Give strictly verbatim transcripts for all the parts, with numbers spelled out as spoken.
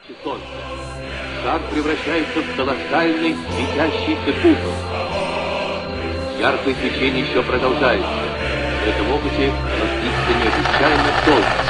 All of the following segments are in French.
Солнце. Шар превращается в колоссальный светящийся купол. Яркое свечение еще продолжается. В этом опыте разлится необычайно долго.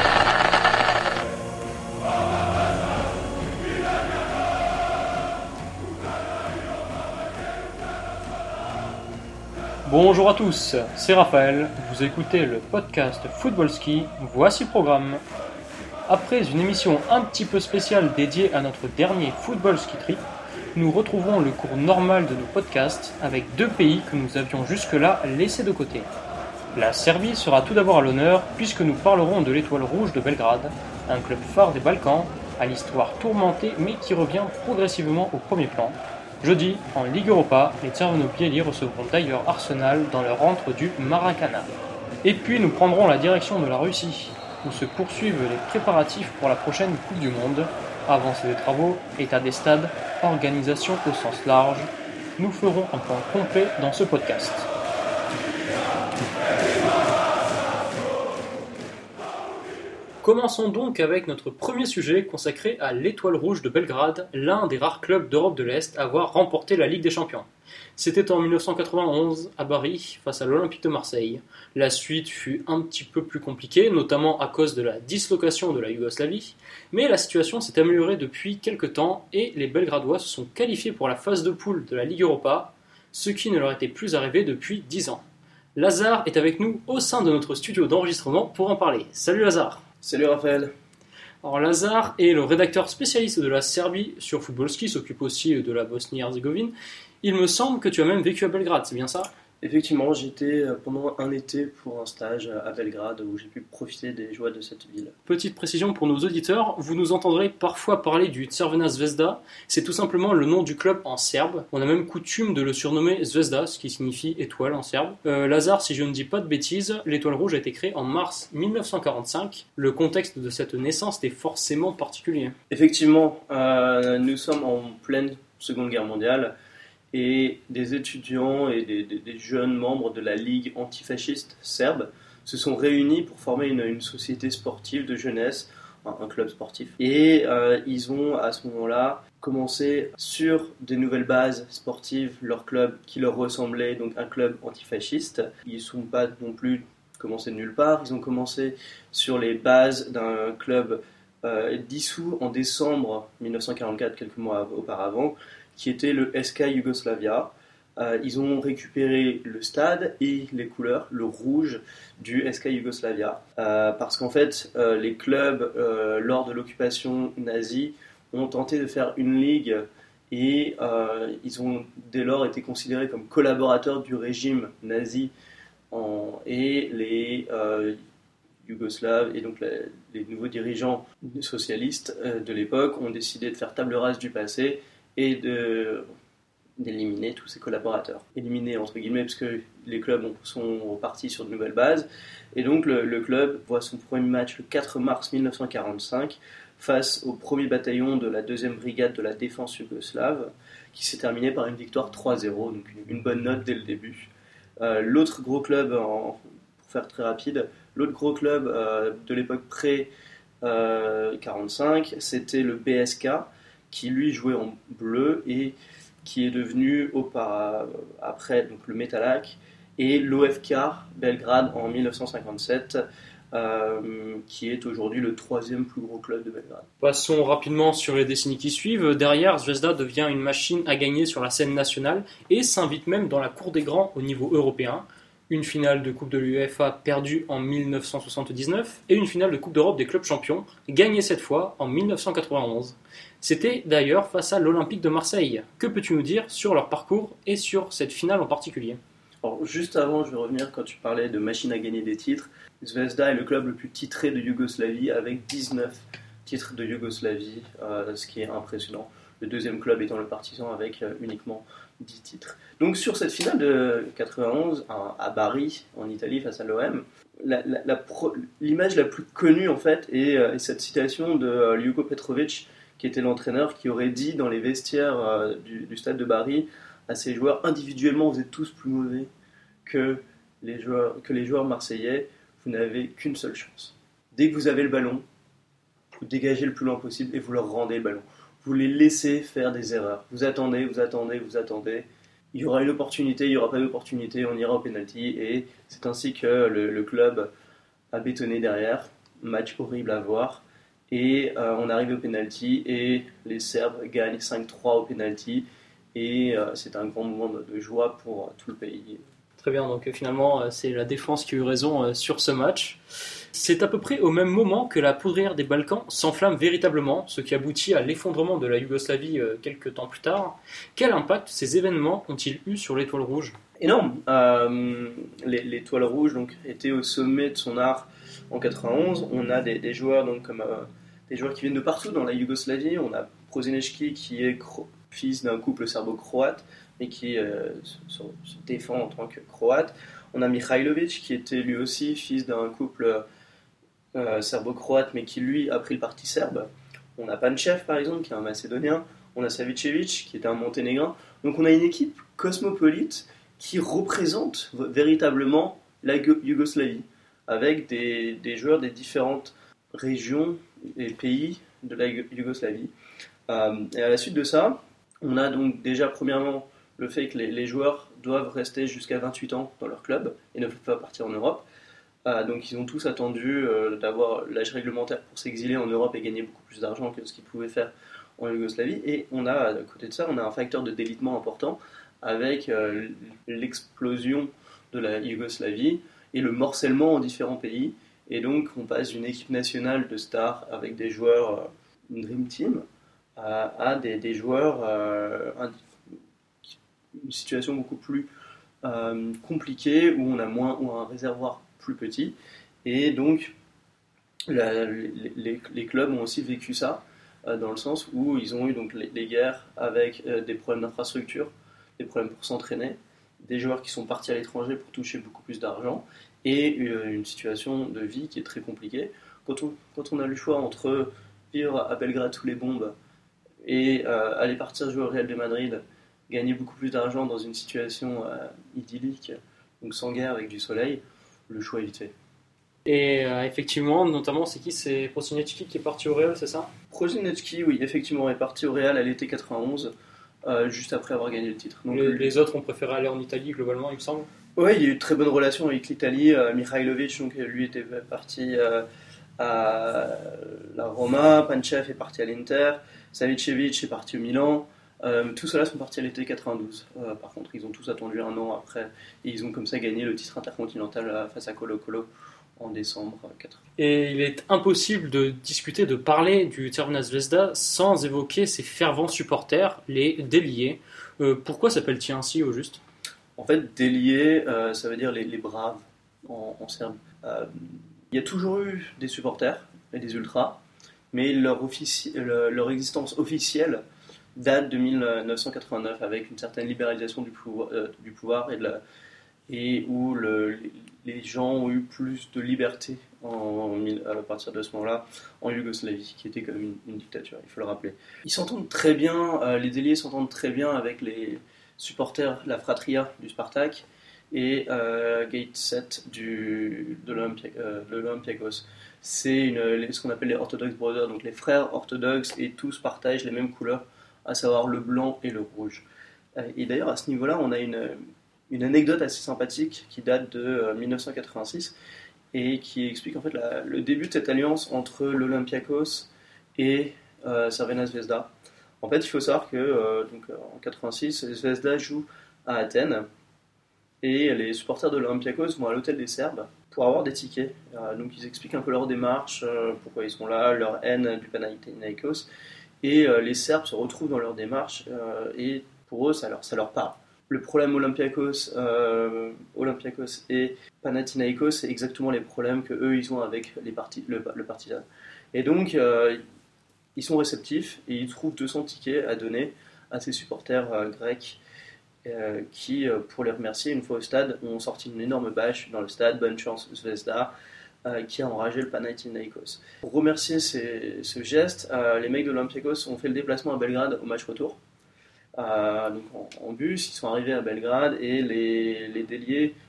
Bonjour à tous, c'est Raphaël, vous écoutez le podcast Football Ski, voici le programme. Après une émission un petit peu spéciale dédiée à notre dernier Football Ski Trip, nous retrouvons le cours normal de nos podcasts avec deux pays que nous avions jusque-là laissés de côté. La Serbie sera tout d'abord à l'honneur puisque nous parlerons de l'Étoile Rouge de Belgrade, un club phare des Balkans, à l'histoire tourmentée mais qui revient progressivement au premier plan. Jeudi, en Ligue Europa, les Crveno-Bijeli recevront d'ailleurs Arsenal dans leur antre du Maracana. Et puis nous prendrons la direction de la Russie, où se poursuivent les préparatifs pour la prochaine Coupe du Monde. Avancée des travaux, état des stades, organisation au sens large. Nous ferons un point complet dans ce podcast. Commençons donc avec notre premier sujet consacré à l'Étoile Rouge de Belgrade, l'un des rares clubs d'Europe de l'Est à avoir remporté la Ligue des Champions. C'était en dix-neuf cent quatre-vingt-onze, à Bari, face à l'Olympique de Marseille. La suite fut un petit peu plus compliquée, notamment à cause de la dislocation de la Yougoslavie, mais la situation s'est améliorée depuis quelques temps et les Belgradois se sont qualifiés pour la phase de poule de la Ligue Europa, ce qui ne leur était plus arrivé depuis dix ans. Lazare est avec nous au sein de notre studio d'enregistrement pour en parler. Salut Lazare. Salut Raphaël. Alors Lazare est le rédacteur spécialiste de la Serbie sur Football Ski, s'occupe aussi de la Bosnie-Herzégovine. Il me semble que tu as même vécu à Belgrade, c'est bien ça ? Effectivement, j'étais pendant un été pour un stage à Belgrade où j'ai pu profiter des joies de cette ville. Petite précision pour nos auditeurs, vous nous entendrez parfois parler du Crvena Zvezda, c'est tout simplement le nom du club en serbe. On a même coutume de le surnommer Zvezda, ce qui signifie étoile en serbe. Euh, Lazare, si je ne dis pas de bêtises, l'étoile rouge a été créée en mars dix-neuf cent quarante-cinq. Le contexte de cette naissance est forcément particulier. Effectivement, euh, nous sommes en pleine Seconde Guerre mondiale. Et des étudiants et des, des, des jeunes membres de la Ligue antifasciste serbe se sont réunis pour former une, une société sportive de jeunesse, un, un club sportif. Et euh, ils ont à ce moment-là commencé sur des nouvelles bases sportives leur club qui leur ressemblait, donc un club antifasciste. Ils ne sont pas non plus commencés de nulle part, ils ont commencé sur les bases d'un club euh, dissous en décembre dix-neuf cent quarante-quatre, quelques mois auparavant, qui était le S K Yugoslavia. Euh, ils ont récupéré le stade et les couleurs, le rouge du S K Yugoslavia, euh, parce qu'en fait, euh, les clubs, euh, lors de l'occupation nazie, ont tenté de faire une ligue et euh, ils ont dès lors été considérés comme collaborateurs du régime nazi en, et les euh, Yougoslaves et donc la, les nouveaux dirigeants socialistes euh, de l'époque ont décidé de faire table rase du passé et de, d'éliminer tous ses collaborateurs. Éliminer entre guillemets parce que les clubs sont repartis sur de nouvelles bases. Et donc le, le club voit son premier match le quatre mars dix-neuf cent quarante-cinq face au premier bataillon de la deuxième brigade de la défense yougoslave qui s'est terminé par une victoire trois zéro, donc une, une bonne note dès le début. Euh, l'autre gros club, en, pour faire très rapide, l'autre gros club euh, de l'époque pré-quarante-cinq, euh, c'était le B S K, qui lui jouait en bleu et qui est devenu auparavant, après donc le Metalak, et l'O F K Belgrade en dix-neuf cent cinquante-sept, euh, qui est aujourd'hui le troisième plus gros club de Belgrade. Passons rapidement sur les décennies qui suivent. Derrière, Zvezda devient une machine à gagner sur la scène nationale et s'invite même dans la cour des grands au niveau européen. Une finale de Coupe de l'UEFA perdue en dix-neuf cent soixante-dix-neuf et une finale de Coupe d'Europe des clubs champions gagnée cette fois en dix-neuf cent quatre-vingt-onze. C'était d'ailleurs face à l'Olympique de Marseille. Que peux-tu nous dire sur leur parcours et sur cette finale en particulier ? Alors, juste avant, je vais revenir quand tu parlais de machine à gagner des titres. Zvezda est le club le plus titré de Yougoslavie avec dix-neuf titres de Yougoslavie, euh, ce qui est impressionnant. Le deuxième club étant le Partizan avec euh, uniquement dix titres. Donc sur cette finale de quatre-vingt-onze à, à Bari, en Italie, face à l'O M, la, la, la pro, l'image la plus connue en fait est, euh, est cette citation de euh, Ljubko Petrović, qui était l'entraîneur, qui aurait dit dans les vestiaires euh, du, du stade de Bari à ses joueurs: individuellement vous êtes tous plus mauvais que les joueurs, que les joueurs marseillais, vous n'avez qu'une seule chance. Dès que vous avez le ballon, vous dégagez le plus loin possible et vous leur rendez le ballon. Vous les laissez faire des erreurs. Vous attendez, vous attendez, vous attendez. Il y aura une opportunité, il n'y aura pas d'opportunité, on ira au penalty. Et c'est ainsi que le, le club a bétonné derrière. Match horrible à voir. Et euh, on arrive au penalty et les Serbes gagnent cinq trois au penalty. Et euh, c'est un grand moment de, de joie pour euh, tout le pays. Très bien, donc finalement, euh, c'est la défense qui a eu raison euh, sur ce match. C'est à peu près au même moment que la poudrière des Balkans s'enflamme véritablement, ce qui aboutit à l'effondrement de la Yougoslavie euh, quelques temps plus tard. Quel impact ces événements ont-ils eu sur l'Étoile Rouge ? Énorme. Euh, L'Étoile Rouge donc, était au sommet de son art en quatre-vingt-onze. On a des, des joueurs donc, comme euh, des joueurs qui viennent de partout dans la Yougoslavie. On a Prosinečki qui est cro- fils d'un couple serbo-croate et qui euh, se, se défend en tant que croate. On a Mihailovic qui était lui aussi fils d'un couple Euh, serbo-croate, mais qui lui a pris le parti serbe. On a Panchev par exemple, qui est un Macédonien. On a Savicevic, qui est un Monténégrin. Donc on a une équipe cosmopolite qui représente véritablement la Yougoslavie, avec des, des joueurs des différentes régions et pays de la Yougoslavie. Euh, et à la suite de ça, on a donc déjà premièrement le fait que les, les joueurs doivent rester jusqu'à vingt-huit ans dans leur club et ne peuvent pas partir en Europe. Euh, donc ils ont tous attendu euh, d'avoir l'âge réglementaire pour s'exiler en Europe et gagner beaucoup plus d'argent que ce qu'ils pouvaient faire en Yougoslavie. Et on a, à côté de ça, on a un facteur de délitement important avec euh, l'explosion de la Yougoslavie et le morcellement en différents pays. Et donc on passe d'une équipe nationale de stars avec des joueurs, euh, une dream team, à, à des, des joueurs, euh, un, une situation beaucoup plus euh, compliquée où on a moins, ou un réservoir plus petit, et donc la, les, les, les clubs ont aussi vécu ça euh, dans le sens où ils ont eu donc les, les guerres avec euh, des problèmes d'infrastructure, des problèmes pour s'entraîner, des joueurs qui sont partis à l'étranger pour toucher beaucoup plus d'argent et euh, une situation de vie qui est très compliquée. Quand on, quand on a le choix entre vivre à Belgrade sous les bombes et euh, aller partir jouer au Real de Madrid, gagner beaucoup plus d'argent dans une situation euh, idyllique, donc sans guerre avec du soleil, le choix est vite fait. Et euh, effectivement, notamment, c'est qui ? C'est Prosinečki qui est parti au Real, c'est ça ? Prosinečki, oui, effectivement, est parti au Real à l'été quatre-vingt-onze, euh, juste après avoir gagné le titre. Donc, les, le... les autres ont préféré aller en Italie, globalement, il me semble. Oui, il y a eu de très bonnes relations avec l'Italie. Euh, Mihailovic, donc, lui, était parti euh, à la Roma, Panchev est parti à l'Inter, Savicevic est parti au Milan. Euh, tous ceux-là sont partis à l'été quatre-vingt-douze. Euh, par contre, ils ont tous attendu un an après et ils ont comme ça gagné le titre intercontinental euh, face à Colo-Colo en décembre quatre-vingt-douze. Et il est impossible de discuter, de parler du Crvena Zvezda sans évoquer ses fervents supporters, les déliés. Euh, pourquoi s'appelle-t-il ainsi au juste ? En fait, déliés, euh, ça veut dire les, les braves en, en serbe. Euh, il y a toujours eu des supporters et des ultras, mais leur, offici- le, leur existence officielle date de mille neuf cent quatre-vingt-neuf avec une certaine libéralisation du pouvoir, euh, du pouvoir et, de la, et où le, les gens ont eu plus de liberté en, à partir de ce moment-là en Yougoslavie, qui était comme une, une dictature, il faut le rappeler. Ils s'entendent très bien, euh, les déliés s'entendent très bien avec les supporters, la Fratria du Spartak et euh, Gate sept du, de, l'Olympia, euh, de l'Olympiakos. C'est une, ce qu'on appelle les Orthodox Brothers, donc les frères orthodoxes, et tous partagent les mêmes couleurs, à savoir le blanc et le rouge. Et d'ailleurs, à ce niveau-là, on a une, une anecdote assez sympathique qui date de euh, mille neuf cent quatre-vingt-six et qui explique en fait la, le début de cette alliance entre l'Olympiakos et euh, Crvena Zvezda. En fait, il faut savoir que euh, donc, en quatre-vingt-six, Zvezda joue à Athènes et les supporters de l'Olympiakos vont à l'hôtel des Serbes pour avoir des tickets. Euh, donc, ils expliquent un peu leur démarche, euh, pourquoi ils sont là, leur haine du Panathinaikos. Et euh, les Serbes se retrouvent dans leur démarche euh, et pour eux, ça leur, ça leur parle. Le problème Olympiakos, euh, Olympiakos et Panathinaikos, c'est exactement les problèmes que eux ils ont avec les parti, le, le Partizan. Et donc, euh, ils sont réceptifs et ils trouvent deux cents tickets à donner à ces supporters euh, grecs euh, qui, euh, pour les remercier, une fois au stade, ont sorti une énorme bâche dans le stade, bonne chance Zvezda, euh, qui a enragé le Panathinaikos. Pour remercier ces, ce geste, euh, les mecs de l'Olympiakos ont fait le déplacement à Belgrade au match retour. Euh, donc en, en bus, ils sont arrivés à Belgrade et les, les déliés,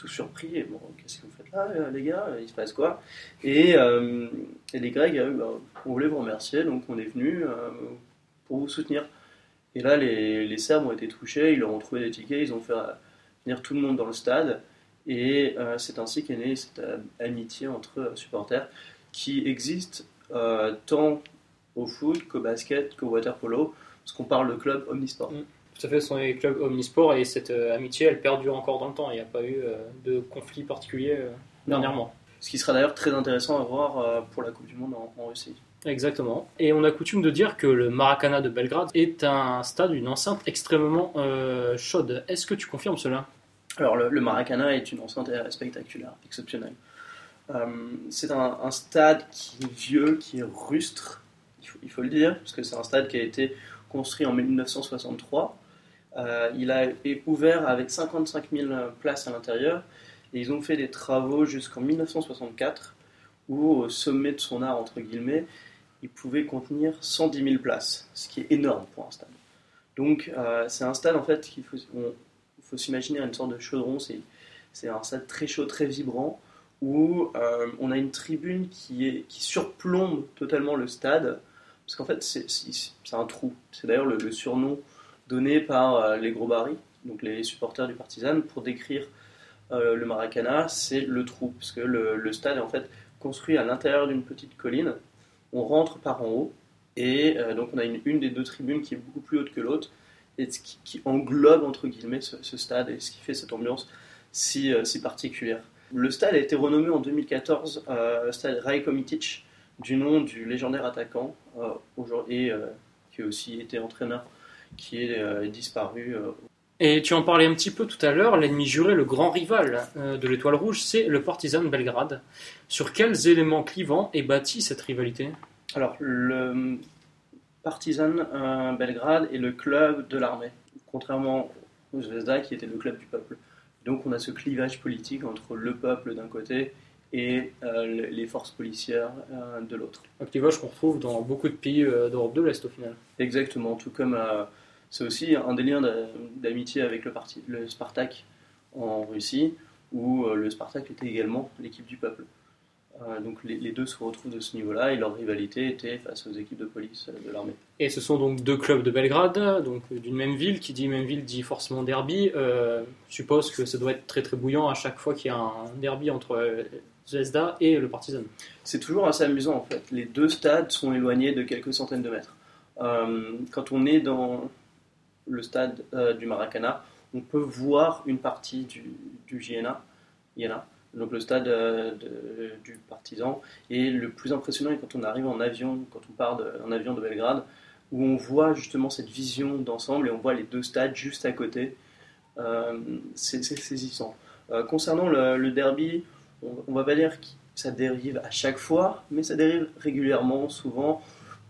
tout surpris. Et bon, qu'est-ce que vous faites là, les gars? Il se passe quoi? Et, euh, et les Grecs, euh, bah, on voulait vous remercier, donc on est venu euh, pour vous soutenir. Et là, les, les Serbes ont été touchés, ils leur ont trouvé des tickets, ils ont fait venir tout le monde dans le stade. Et euh, c'est ainsi qu'est née cette euh, amitié entre euh, supporters qui existe euh, tant au foot qu'au basket qu'au water-polo, parce qu'on parle de club omnisport. Mmh. Tout à fait, ce sont les clubs omnisports et cette euh, amitié, elle perdure encore dans le temps. Il n'y a pas eu euh, de conflit particulier euh, dernièrement. Ce qui sera d'ailleurs très intéressant à voir euh, pour la Coupe du Monde en, en Russie. Exactement. Et on a coutume de dire que le Maracana de Belgrade est un stade, une enceinte extrêmement euh, chaude. Est-ce que tu confirmes cela? Alors le, le Maracana est une enceinte spectaculaire, exceptionnelle. Euh, c'est un, un stade qui est vieux, qui est rustre, il faut, il faut le dire, parce que c'est un stade qui a été construit en mille neuf cent soixante-trois. Euh, il a été ouvert avec cinquante-cinq mille places à l'intérieur, et ils ont fait des travaux jusqu'en mille neuf cent soixante-quatre, où au sommet de son art, entre guillemets, il pouvait contenir cent dix mille places, ce qui est énorme pour un stade. Donc euh, c'est un stade en fait qu'il faut, on, faut s'imaginer une sorte de chaudron, c'est, c'est un stade très chaud, très vibrant, où euh, on a une tribune qui, est, qui surplombe totalement le stade, parce qu'en fait c'est, c'est, c'est un trou. C'est d'ailleurs le, le surnom donné par euh, les gros barils, donc les supporters du Partizan, pour décrire euh, le Maracana, c'est le trou, parce que le, le stade est en fait construit à l'intérieur d'une petite colline. On rentre par en haut, et euh, donc on a une, une des deux tribunes qui est beaucoup plus haute que l'autre, et qui, qui englobe entre guillemets ce, ce stade, et ce qui fait cette ambiance si, euh, si particulière. Le stade a été renommé en deux mille quatorze euh, stade Rajko Mitic, du nom du légendaire attaquant, euh, aujourd'hui, et, euh, qui a aussi été entraîneur, qui est euh, disparu. Euh. Et tu en parlais un petit peu tout à l'heure, l'ennemi juré, le grand rival euh, de l'Étoile Rouge, c'est le Partizan Belgrade. Sur quels éléments clivants est bâtie cette rivalité? Alors, le Partizan euh, Belgrade est le club de l'armée, contrairement au Zvezda qui était le club du peuple. Donc on a ce clivage politique entre le peuple d'un côté et euh, les forces policières euh, de l'autre. Un clivage qu'on retrouve dans beaucoup de pays euh, d'Europe de l'Est au final. Exactement, tout comme euh, c'est aussi un des liens d'amitié avec le, parti, le Spartak en Russie, où euh, le Spartak était également l'équipe du peuple. Euh, donc les, les deux se retrouvent de ce niveau-là et leur rivalité était face aux équipes de police euh, de l'armée. Et ce sont donc deux clubs de Belgrade, donc d'une même ville. Qui dit même ville dit forcément derby. Euh, je suppose que ça doit être très très bouillant à chaque fois qu'il y a un derby entre euh, Zvezda et le Partizan. C'est toujours assez amusant en fait. Les deux stades sont éloignés de quelques centaines de mètres. Euh, quand on est dans le stade euh, du Maracana, on peut voir une partie du, du J N A, J N A, donc le stade euh, de, du Partizan. Et le plus impressionnant est quand on arrive en avion, quand on part de, en avion de Belgrade, où on voit justement cette vision d'ensemble et on voit les deux stades juste à côté. Euh, c'est, c'est saisissant. Euh, concernant le, le derby, on, on va pas dire que ça dérive à chaque fois, mais ça dérive régulièrement, souvent.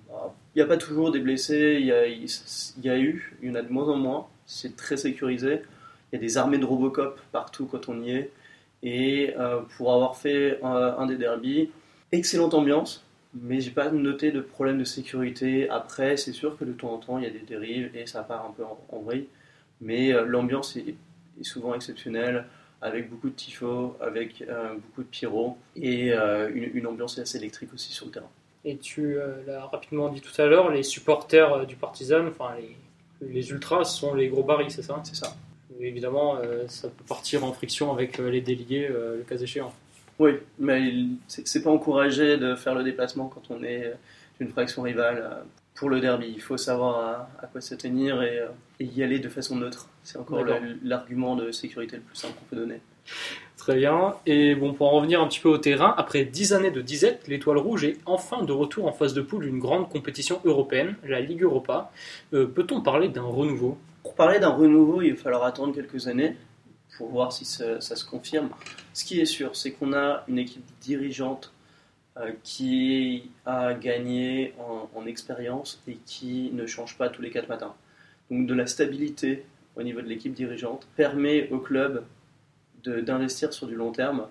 Il n'y a pas toujours des blessés, il y a, il y a eu, il y en a de moins en moins, c'est très sécurisé. Il y a des armées de Robocop partout quand on y est. Et euh, pour avoir fait un, un des derbies, excellente ambiance, mais j'ai pas noté de problème de sécurité. Après, c'est sûr que de temps en temps, il y a des dérives et ça part un peu en, en vrille. Mais euh, l'ambiance est, est souvent exceptionnelle, avec beaucoup de tifos, avec euh, beaucoup de pyros, et euh, une, une ambiance assez électrique aussi sur le terrain. Et tu euh, l'as rapidement dit tout à l'heure, les supporters euh, du Partizan, enfin les, les ultras, sont les gros barils, c'est ça? C'est ça. Et évidemment, euh, ça peut partir en friction avec euh, les délégués, euh, le cas échéant. Oui, mais c'est, c'est pas encouragé de faire le déplacement quand on est d'une fraction rivale pour le derby. Il faut savoir à, à quoi se tenir et, et y aller de façon neutre. C'est encore le, l'argument de sécurité le plus simple qu'on peut donner. Très bien. Et bon, pour en revenir un petit peu au terrain, après dix années de disette, l'Étoile Rouge est enfin de retour en phase de poule d'une grande compétition européenne, la Ligue Europa. Euh, peut-on parler d'un renouveau? Pour parler d'un renouveau, il va falloir attendre quelques années pour voir si ça, ça se confirme. Ce qui est sûr, c'est qu'on a une équipe dirigeante euh, qui a gagné en, en expérience et qui ne change pas tous les quatre matins. Donc de la stabilité au niveau de l'équipe dirigeante permet au club de, d'investir sur du long terme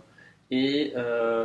et euh,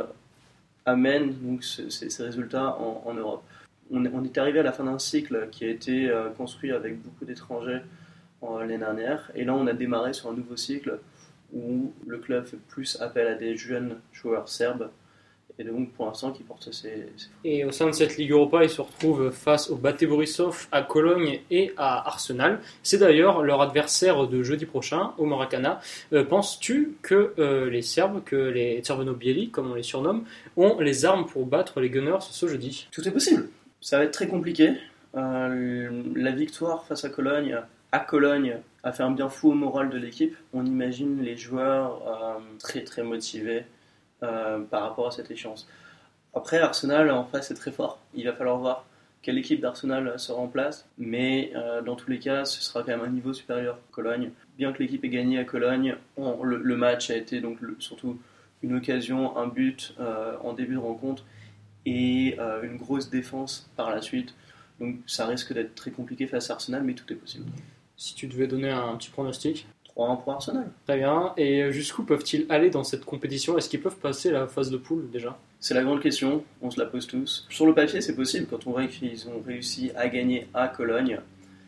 amène donc ce, ces, ces résultats en, en Europe. On est, on est arrivé à la fin d'un cycle qui a été euh, construit avec beaucoup d'étrangers euh, l'année dernière, et là on a démarré sur un nouveau cycle où le club fait plus appel à des jeunes joueurs serbes, et donc pour l'instant qui portent ses, ses... Et au sein de cette Ligue Europa, ils se retrouvent face au Bate Borisov, à Cologne et à Arsenal. C'est d'ailleurs leur adversaire de jeudi prochain au Maracana. Euh, penses-tu que euh, les Serbes, que les Crveno-Bijeli, comme on les surnomme, ont les armes pour battre les Gunners ce jeudi? Tout est possible. Ça va être très compliqué. Euh, la victoire face à Cologne, à Cologne, a fait un bien fou au moral de l'équipe. On imagine les joueurs euh, très très motivés Euh, par rapport à cette échéance. Après, Arsenal en face est très fort. Il va falloir voir quelle équipe d'Arsenal sera en place, mais euh, dans tous les cas, ce sera quand même un niveau supérieur à Cologne. Bien que l'équipe ait gagné à Cologne, on, le, le match a été donc le, surtout une occasion, un but euh, en début de rencontre et euh, une grosse défense par la suite. Donc ça risque d'être très compliqué face à Arsenal, mais tout est possible. Si tu devais donner un petit pronostic? trois un pour Arsenal. Très bien. Et jusqu'où peuvent-ils aller dans cette compétition? Est-ce qu'ils peuvent passer la phase de poule déjà? C'est la grande question, on se la pose tous. Sur le papier, c'est possible. Quand on voit qu'ils ont réussi à gagner à Cologne,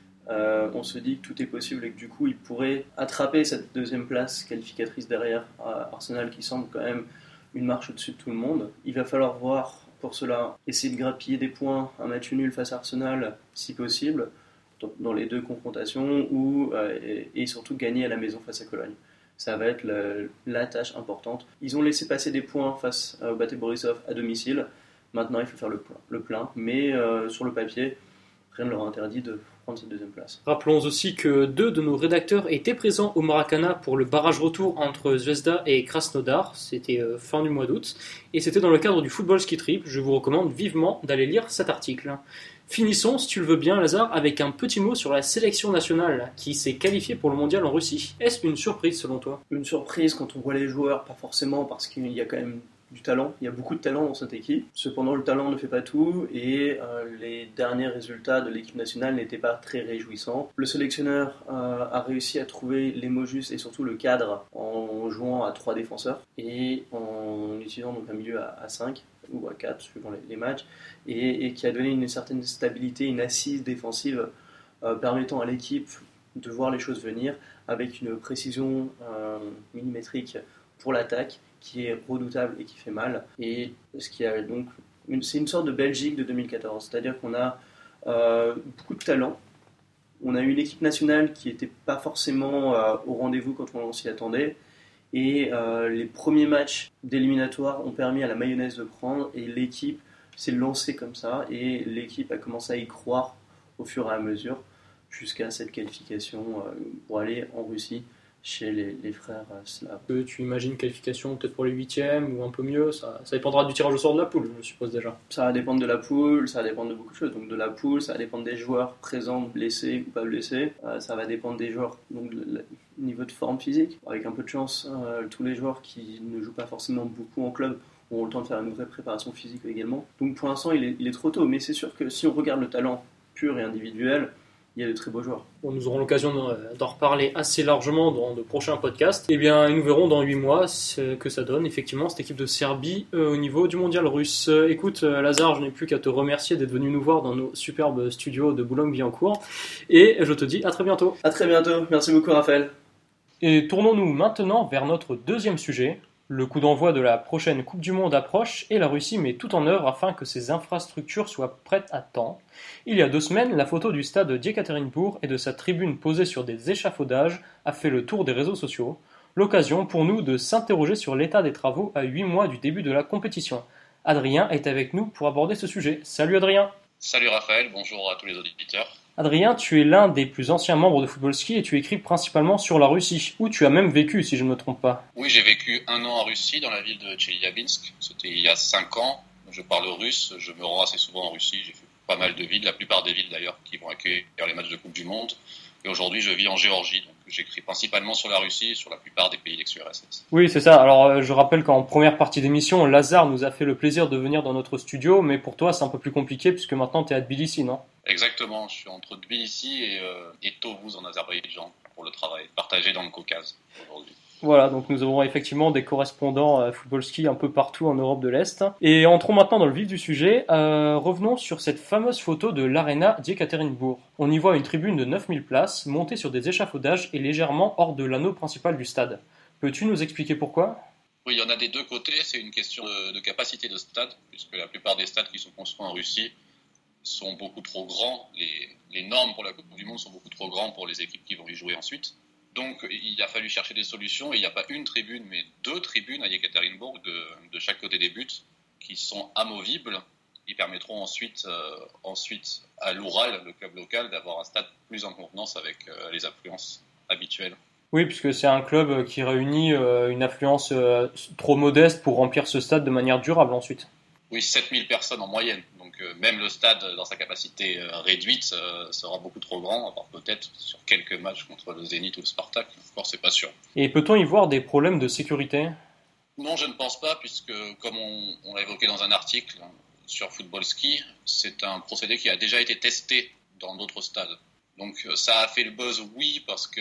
euh, on se dit que tout est possible et que du coup, ils pourraient attraper cette deuxième place qualificatrice derrière Arsenal, qui semble quand même une marche au-dessus de tout le monde. Il va falloir voir pour cela, essayer de grappiller des points, un match nul face à Arsenal, si possible, dans les deux confrontations, ou, euh, et, et surtout gagner à la maison face à Cologne. Ça va être la, la tâche importante. Ils ont laissé passer des points face au Bate Borisov à domicile. Maintenant, il faut faire le plein. Le plein. Mais euh, sur le papier, rien ne leur interdit de prendre cette deuxième place. Rappelons aussi que deux de nos rédacteurs étaient présents au Maracana pour le barrage retour entre Zvezda et Krasnodar. C'était euh, fin du mois d'août. Et c'était dans le cadre du Football Ski Trip. Je vous recommande vivement d'aller lire cet article. Finissons, si tu le veux bien, Lazare, avec un petit mot sur la sélection nationale qui s'est qualifiée pour le mondial en Russie. Est-ce une surprise selon toi? Une surprise quand on voit les joueurs, pas forcément, parce qu'il y a quand même du talent. Il y a beaucoup de talent dans cette équipe. Cependant, le talent ne fait pas tout et euh, les derniers résultats de l'équipe nationale n'étaient pas très réjouissants. Le sélectionneur euh, a réussi à trouver les mots justes et surtout le cadre en jouant à trois défenseurs et en utilisant donc un milieu à, à cinq ou à quatre suivant les, les matchs et, et qui a donné une certaine stabilité, une assise défensive euh, permettant à l'équipe de voir les choses venir avec une précision euh, millimétrique pour l'attaque qui est redoutable et qui fait mal. Et ce qui a donc une, c'est une sorte de Belgique de deux mille quatorze, c'est-à-dire qu'on a euh, beaucoup de talent. On a une équipe nationale qui n'était pas forcément euh, au rendez-vous quand on s'y attendait. Et euh, les premiers matchs d'éliminatoire ont permis à la mayonnaise de prendre et l'équipe s'est lancée comme ça et l'équipe a commencé à y croire au fur et à mesure jusqu'à cette qualification euh, pour aller en Russie chez les, les frères slaves. Que tu imagines qualification peut-être pour les huitièmes ou un peu mieux, ça, ça dépendra du tirage au sort de la poule, je suppose déjà. Ça va dépendre de la poule, ça va dépendre de beaucoup de choses. Donc de la poule, ça va dépendre des joueurs présents, blessés ou pas blessés. Euh, ça va dépendre des joueurs, donc du niveau de forme physique. Avec un peu de chance, euh, tous les joueurs qui ne jouent pas forcément beaucoup en club auront le temps de faire une vraie préparation physique également. Donc pour l'instant, il est, il est trop tôt. Mais c'est sûr que si on regarde le talent pur et individuel, il y a de très beaux joueurs. Bon, nous aurons l'occasion d'en reparler assez largement dans de prochains podcasts. Et bien, nous verrons dans huit mois ce que ça donne, effectivement, cette équipe de Serbie euh, au niveau du mondial russe. Euh, écoute, euh, Lazare, je n'ai plus qu'à te remercier d'être venu nous voir dans nos superbes studios de Boulogne-Billancourt. Et je te dis à très bientôt. À très bientôt. Merci beaucoup, Raphaël. Et tournons-nous maintenant vers notre deuxième sujet. Le coup d'envoi de la prochaine Coupe du Monde approche et la Russie met tout en œuvre afin que ses infrastructures soient prêtes à temps. Il y a deux semaines, la photo du stade d'Yekaterinbourg et de sa tribune posée sur des échafaudages a fait le tour des réseaux sociaux. L'occasion pour nous de s'interroger sur l'état des travaux à huit mois du début de la compétition. Adrien est avec nous pour aborder ce sujet. Salut Adrien. Salut Raphaël, bonjour à tous les auditeurs. Adrien, tu es l'un des plus anciens membres de Football Ski et tu écris principalement sur la Russie, où tu as même vécu, si je ne me trompe pas. Oui, j'ai vécu un an en Russie, dans la ville de Tcheliabinsk. C'était il y a cinq ans. Je parle russe, je me rends assez souvent en Russie. J'ai fait pas mal de villes, la plupart des villes d'ailleurs, qui vont accueillir les matchs de Coupe du Monde. Et aujourd'hui, je vis en Géorgie, donc j'écris principalement sur la Russie et sur la plupart des pays d'ex-U R S S. Oui, c'est ça. Alors, je rappelle qu'en première partie d'émission, Lazare nous a fait le plaisir de venir dans notre studio, mais pour toi, c'est un peu plus compliqué puisque maintenant, tu es à Tbilissi, non ? Exactement, je suis entre Tbilissi et, euh, et Tovuz en Azerbaïdjan pour le travail, partagé dans le Caucase aujourd'hui. Voilà, donc nous avons effectivement des correspondants euh, football ski un peu partout en Europe de l'Est. Et entrons maintenant dans le vif du sujet. Euh, revenons sur cette fameuse photo de l'Arena d'Yekaterinbourg. On y voit une tribune de neuf mille places, montée sur des échafaudages et légèrement hors de l'anneau principal du stade. Peux-tu nous expliquer pourquoi ? Oui, il y en a des deux côtés. C'est une question de, de capacité de stade, puisque la plupart des stades qui sont construits en Russie sont beaucoup trop grands. Les, les normes pour la Coupe du Monde sont beaucoup trop grands pour les équipes qui vont y jouer ensuite. Donc, il a fallu chercher des solutions. Et il n'y a pas une tribune, mais deux tribunes à Yekaterinbourg de, de chaque côté des buts qui sont amovibles. Ils permettront ensuite, euh, ensuite à l'Oural, le club local, d'avoir un stade plus en contenance avec euh, les affluences habituelles. Oui, puisque c'est un club qui réunit euh, une affluence euh, trop modeste pour remplir ce stade de manière durable ensuite. Oui, sept mille personnes en moyenne. Donc euh, même le stade, dans sa capacité euh, réduite, euh, sera beaucoup trop grand, à part peut-être sur quelques matchs contre le Zénith ou le Spartak. Encore, c'est pas sûr. Et peut-on y voir des problèmes de sécurité ? Non, je ne pense pas, puisque comme on, on l'a évoqué dans un article sur Football Ski, c'est un procédé qui a déjà été testé dans d'autres stades. Donc ça a fait le buzz, oui, parce que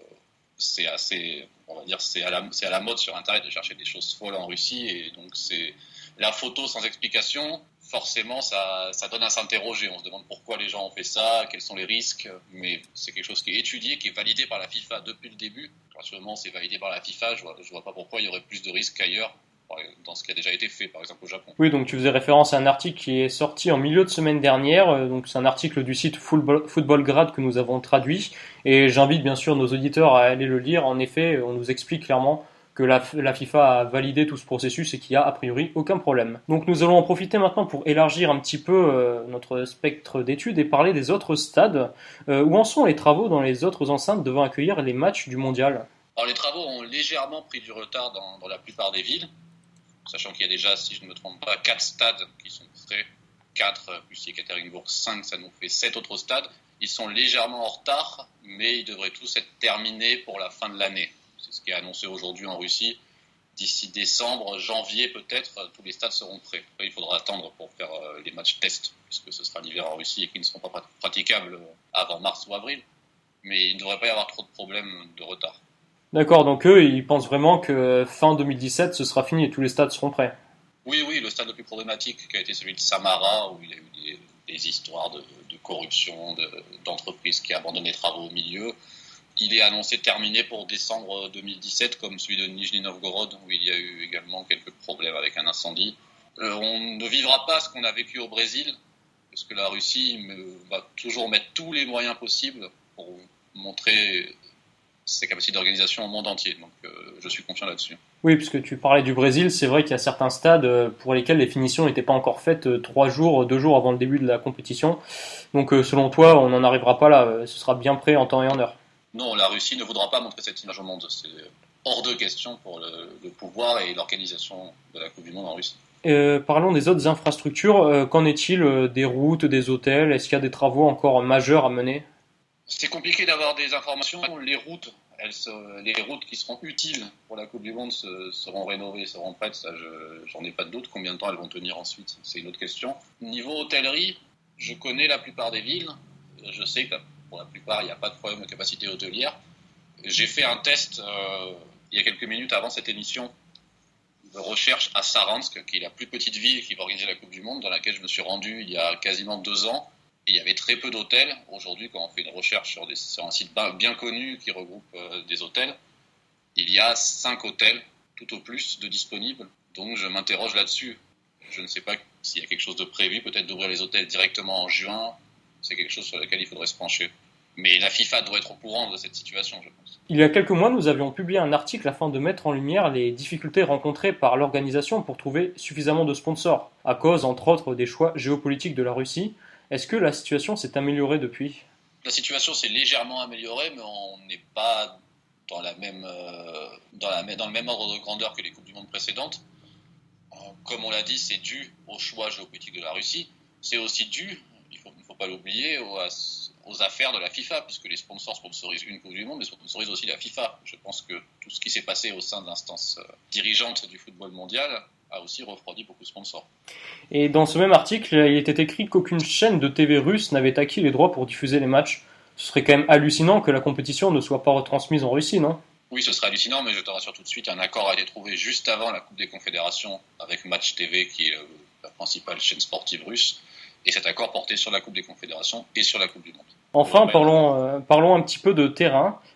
c'est assez, on va dire, c'est à la, c'est à la mode sur Internet de chercher des choses folles en Russie, et donc c'est la photo sans explication. Forcément, ça, ça donne à s'interroger. On se demande pourquoi les gens ont fait ça, quels sont les risques, mais c'est quelque chose qui est étudié, qui est validé par la FIFA depuis le début. Rassurément, c'est validé par la FIFA. Je vois, je vois pas pourquoi il y aurait plus de risques qu'ailleurs dans ce qui a déjà été fait, par exemple au Japon. Oui, donc tu faisais référence à un article qui est sorti en milieu de semaine dernière. Donc c'est un article du site Football, Footballgrad que nous avons traduit. Et j'invite bien sûr nos auditeurs à aller le lire. En effet, on nous explique clairement que la, la FIFA a validé tout ce processus et qu'il n'y a a priori aucun problème. Donc nous allons en profiter maintenant pour élargir un petit peu euh, notre spectre d'études et parler des autres stades. Euh, où en sont les travaux dans les autres enceintes devant accueillir les matchs du mondial ? Alors les travaux ont légèrement pris du retard dans, dans la plupart des villes, sachant qu'il y a déjà, si je ne me trompe pas, quatre stades qui sont prêts, quatre plus Yekaterinbourg, cinq, ça nous fait sept autres stades. Ils sont légèrement en retard, mais ils devraient tous être terminés pour la fin de l'année. C'est ce qui est annoncé aujourd'hui en Russie. D'ici décembre, janvier peut-être, tous les stades seront prêts. Après, il faudra attendre pour faire les matchs tests, puisque ce sera l'hiver en Russie et qu'ils ne seront pas praticables avant mars ou avril. Mais il ne devrait pas y avoir trop de problèmes de retard. D'accord, donc eux, ils pensent vraiment que fin deux mille dix-sept, ce sera fini et tous les stades seront prêts. Oui, oui, le stade le plus problématique qui a été celui de Samara, où il y a eu des, des histoires de, de corruption, de, d'entreprises qui abandonnent les travaux au milieu. Il est annoncé terminé pour décembre deux mille dix-sept, comme celui de Nijni Novgorod, où il y a eu également quelques problèmes avec un incendie. Euh, on ne vivra pas ce qu'on a vécu au Brésil, parce que la Russie me, va toujours mettre tous les moyens possibles pour montrer ses capacités d'organisation au monde entier. Donc euh, je suis confiant là-dessus. Oui, puisque tu parlais du Brésil, c'est vrai qu'il y a certains stades pour lesquels les finitions n'étaient pas encore faites trois jours, deux jours avant le début de la compétition. Donc selon toi, on n'en arrivera pas là, ce sera bien prêt en temps et en heure. Non, la Russie ne voudra pas montrer cette image au monde. C'est hors de question pour le, le pouvoir et l'organisation de la Coupe du Monde en Russie. Euh, parlons des autres infrastructures. Euh, qu'en est-il euh, des routes, des hôtels ? Est-ce qu'il y a des travaux encore majeurs à mener ? C'est compliqué d'avoir des informations. Les routes, elles se, les routes qui seront utiles pour la Coupe du Monde se, seront rénovées, seront prêtes. Ça, je, j'en ai pas de doute. Combien de temps elles vont tenir ensuite, c'est une autre question. Niveau hôtellerie, je connais la plupart des villes. Je sais que pour la plupart, il n'y a pas de problème de capacité hôtelière. J'ai fait un test euh, il y a quelques minutes avant cette émission de recherche à Saransk, qui est la plus petite ville qui va organiser la Coupe du Monde, dans laquelle je me suis rendu il y a quasiment deux ans. Et il y avait très peu d'hôtels. Aujourd'hui, quand on fait une recherche sur, des, sur un site bien connu qui regroupe euh, des hôtels, il y a cinq hôtels, tout au plus, de disponibles. Donc je m'interroge là-dessus. Je ne sais pas s'il y a quelque chose de prévu, peut-être d'ouvrir les hôtels directement en juin. C'est quelque chose sur lequel il faudrait se pencher. Mais la FIFA doit être au courant de cette situation, je pense. Il y a quelques mois, nous avions publié un article afin de mettre en lumière les difficultés rencontrées par l'organisation pour trouver suffisamment de sponsors, à cause, entre autres, des choix géopolitiques de la Russie. Est-ce que la situation s'est améliorée depuis ? La situation s'est légèrement améliorée, mais on n'est pas dans, la même, euh, dans, la, dans le même ordre de grandeur que les Coupes du Monde précédentes. Euh, comme on l'a dit, c'est dû au choix géopolitique de la Russie. C'est aussi dû, il faut, ne faut pas l'oublier, aux, aux affaires de la FIFA, puisque les sponsors sponsorisent une Coupe du Monde, mais sponsorisent aussi la FIFA. Je pense que tout ce qui s'est passé au sein de l'instance euh, dirigeante du football mondial a aussi refroidi beaucoup de sponsors. Et dans ce même article, il était écrit qu'aucune chaîne de T V russe n'avait acquis les droits pour diffuser les matchs. Ce serait quand même hallucinant que la compétition ne soit pas retransmise en Russie, non ? Oui, ce serait hallucinant, mais je te rassure tout de suite, un accord a été trouvé juste avant la Coupe des Confédérations avec Match T V, qui est la principale chaîne sportive russe, et cet accord portait sur la Coupe des Confédérations et sur la Coupe du Monde. Enfin, parlons, euh, parlons un petit peu de terrain.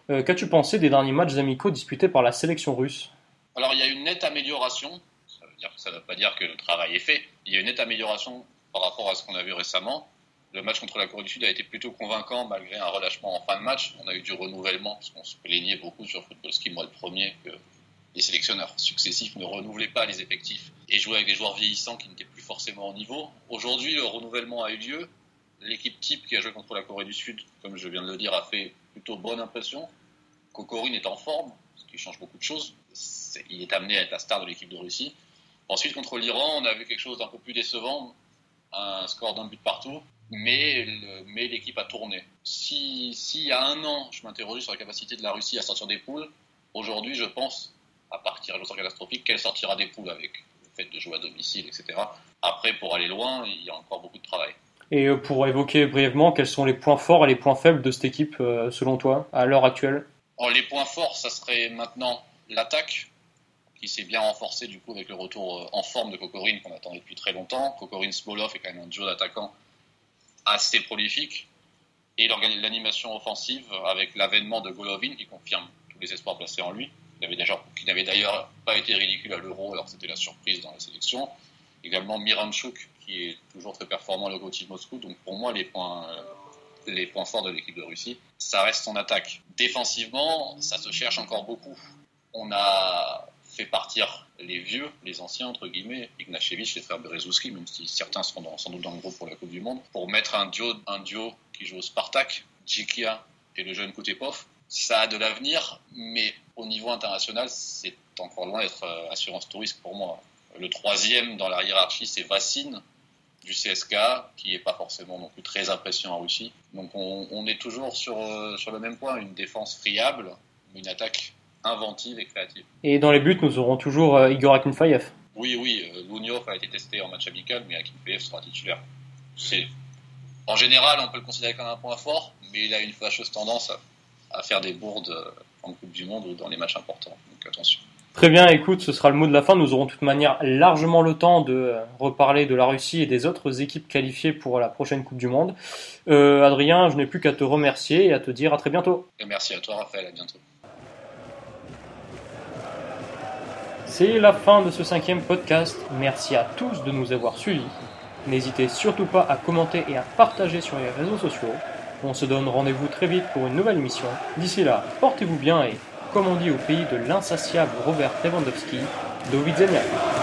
Euh, qu'as-tu pensé des derniers matchs amicaux disputés par la sélection russe? Alors il y a une nette amélioration, ça veut dire, ça ne veut pas dire que le travail est fait, il y a une nette amélioration par rapport à ce qu'on a vu récemment. Le match contre la Corée du Sud a été plutôt convaincant malgré un relâchement en fin de match. On a eu du renouvellement, parce qu'on se plaignait beaucoup sur Footballski, moi le premier, que les sélectionneurs successifs ne renouvelaient pas les effectifs et jouaient avec des joueurs vieillissants qui n'étaient plus forcément au niveau. Aujourd'hui, le renouvellement a eu lieu. L'équipe type qui a joué contre la Corée du Sud, comme je viens de le dire, a fait plutôt bonne impression. Kokorin est en forme, ce qui change beaucoup de choses. C'est, il est amené à être la star de l'équipe de Russie. Ensuite, contre l'Iran, on a vu quelque chose d'un peu plus décevant, un score d'un but partout, mais, le, mais l'équipe a tourné. Si, si il y a un an, je m'interrogeais sur la capacité de la Russie à sortir des poules, aujourd'hui, je pense, à partir de l'histoire catastrophique, qu'elle sortira des poules avec le fait de jouer à domicile, et cetera. Après, pour aller loin, il y a encore beaucoup de travail. Et pour évoquer brièvement, quels sont les points forts et les points faibles de cette équipe, selon toi, à l'heure actuelle? Alors, les points forts, ça serait maintenant l'attaque, qui s'est bien renforcée du coup avec le retour en forme de Kokorin qu'on attendait depuis très longtemps. Kokorin-Smolov est quand même un duo d'attaquants assez prolifique. Et l'animation offensive avec l'avènement de Golovin qui confirme tous les espoirs placés en lui. Il avait déjà, qui n'avait d'ailleurs pas été ridicule à l'Euro, alors c'était la surprise dans la sélection. Également Miranchuk qui est toujours très performant au Lokomotiv Moscou. Donc pour moi, les points, les points forts de l'équipe de Russie, ça reste son attaque. Défensivement, ça se cherche encore beaucoup. On a fait partir les vieux, les anciens, entre guillemets, Ignashevich et frère Berezouski, même si certains seront dans, sans doute dans le groupe pour la Coupe du Monde, pour mettre un duo, un duo qui joue au Spartak, Djikia et le jeune Koutepov. Ça a de l'avenir, mais au niveau international, c'est encore loin d'être euh, assurance tout risque pour moi. Le troisième dans la hiérarchie, c'est Vassine, du C S K A, qui n'est pas forcément non plus très impressionnant en Russie. Donc on, on est toujours sur, euh, sur le même point, une défense friable, mais une attaque inventive et créative. Et dans les buts, nous aurons toujours euh, Igor Akinfeev. Oui, oui, euh, Louniov a été testé en match amical, mais Akinfeev sera titulaire. C'est... En général, on peut le considérer comme un point fort, mais il a une fâcheuse tendance à, à faire des bourdes en Coupe du Monde ou dans les matchs importants. Donc attention. Très bien, écoute, ce sera le mot de la fin. Nous aurons de toute manière largement le temps de reparler de la Russie et des autres équipes qualifiées pour la prochaine Coupe du Monde. Euh, Adrien, je n'ai plus qu'à te remercier et à te dire à très bientôt. Et merci à toi, Raphaël, à bientôt. C'est la fin de ce cinquième podcast. Merci à tous de nous avoir suivis. N'hésitez surtout pas à commenter et à partager sur les réseaux sociaux. On se donne rendez-vous très vite pour une nouvelle émission. D'ici là, portez-vous bien et, comme on dit au pays de l'insatiable Robert Lewandowski, do widzenia.